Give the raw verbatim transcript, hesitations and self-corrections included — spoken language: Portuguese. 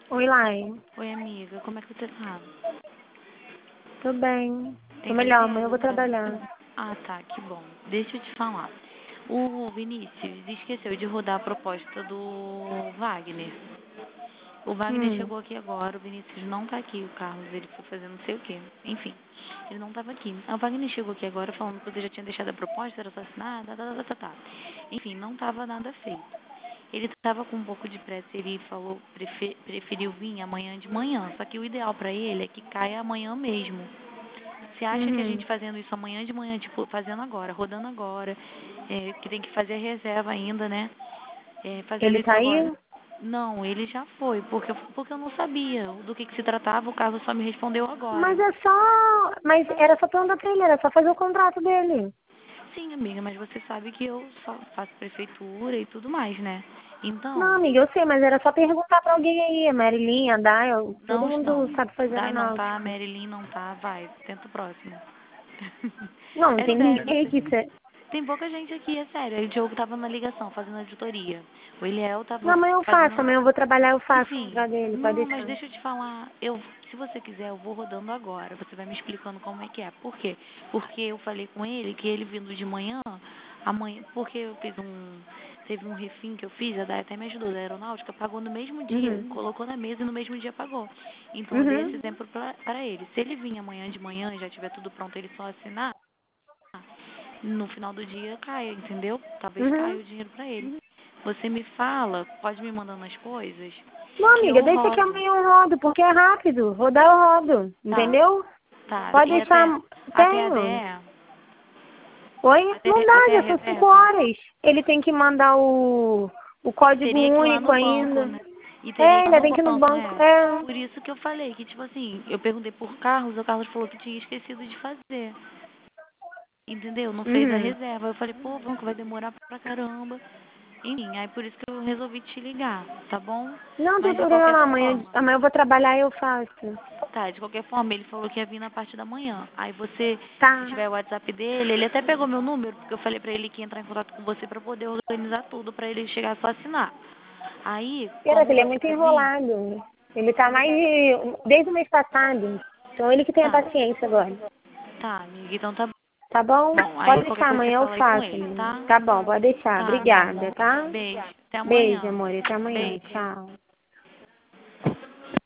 Oi, Lai. Oi, amiga, como é que você tá? Tô bem. Tô Tem melhor, amanhã eu vou certeza? trabalhar. Ah, tá, que bom. Deixa eu te falar. O Vinícius esqueceu de rodar a proposta do Wagner. O Wagner Hum, chegou aqui agora, o Vinícius não tá aqui, o Carlos, ele foi fazer não sei o quê. Enfim, ele não tava aqui. O Wagner chegou aqui agora falando que você já tinha deixado a proposta, era só assinar, tá, tá, tá, tá, tá. Enfim, não tava nada feito. Ele estava com um pouco de pressa, ele falou, prefe- preferiu vir amanhã de manhã. Só que o ideal para ele é que caia amanhã mesmo. Você acha que a uhum. gente fazendo isso amanhã de manhã, tipo, fazendo agora, rodando agora, é, que tem que fazer a reserva ainda, né? É, fazendo Ele isso tá agora. aí? Não, ele já foi, porque, eu- porque eu não sabia do que, que se tratava, o Carlos só me respondeu agora. Mas é só... Mas era só perguntar pra ele, era só fazer o contrato dele. Sim, amiga, mas você sabe que eu só faço prefeitura e tudo mais, né? Não, Então, amiga, eu sei, mas era só perguntar pra alguém aí. A Marilinha, a Day, todo não mundo estão. sabe fazer Dai não tá, aeronáutica. Marilyn não tá, vai, tenta o próximo. Não, não É tem sério, ninguém você. aqui. cê- Tem pouca gente aqui, é sério. O Diogo tava na ligação, fazendo auditoria. O Eliel Não, tava amanhã eu faço, fazendo. amanhã eu vou trabalhar, eu faço o Enfim, contrato dele, pode não, mas deixar. deixa eu te falar. Eu, se você quiser, eu vou rodando agora. Você vai me explicando como é que é. Por quê? Porque eu falei com ele que ele vindo de manhã, amanhã, porque eu fiz um. Teve um refim que eu fiz, a Day até me ajudou, da aeronáutica, pagou no mesmo dia, Uhum. colocou na mesa e no mesmo dia pagou. Então eu dei esse Uhum. exemplo pra, para ele. Se ele vir amanhã de manhã e já tiver tudo pronto, ele só assinar, no final do dia caia, entendeu? Talvez caia Uhum. o dinheiro pra ele. Você me fala, pode me mandando as coisas, Não, que amiga, eu deixa que rodo. amanhã eu rodo, porque é rápido. Rodar eu rodo, Tá, entendeu? tá. Pode E deixar. até, até a Tenho. D E, Oi? Não até, dá, até a já são cinco reserva, horas. Ele tem que mandar o, o código teria que ir lá único no banco, ainda. né? E É, teria que ir ainda lá tem no que ir no banco, banco. né? É. Por isso que eu falei que, tipo assim, eu perguntei por Carlos, o Carlos falou que tinha esquecido de fazer. Entendeu? Não fez a Uhum. reserva. Eu falei, pô, banco vai demorar pra caramba. Enfim, aí por isso que eu resolvi te ligar, tá bom? Não, tem Mas de problema qualquer não. Amanhã, forma, amanhã eu vou trabalhar e eu faço. tá, de qualquer forma, ele falou que ia vir na parte da manhã. Aí você, se Tá. tiver o WhatsApp dele, ele até pegou meu número, porque eu falei pra ele que ia entrar em contato com você pra poder organizar tudo, pra ele chegar só assinar. Aí, Pera, como ele é você muito vai vir, enrolado. Ele tá mais de, desde o mês passado. Então ele que tem a tá, paciência agora. tá, amiga, então tá Tá bom? bom. Aí Pode qualquer deixar, coisa você amanhã eu fala aí com faço, ele, amiga. tá? Tá bom, pode deixar. Tá, meu Obrigada, amor. tá? Beijo. Até Beijo, amanhã. amor. Até amanhã. Beijo. Tchau.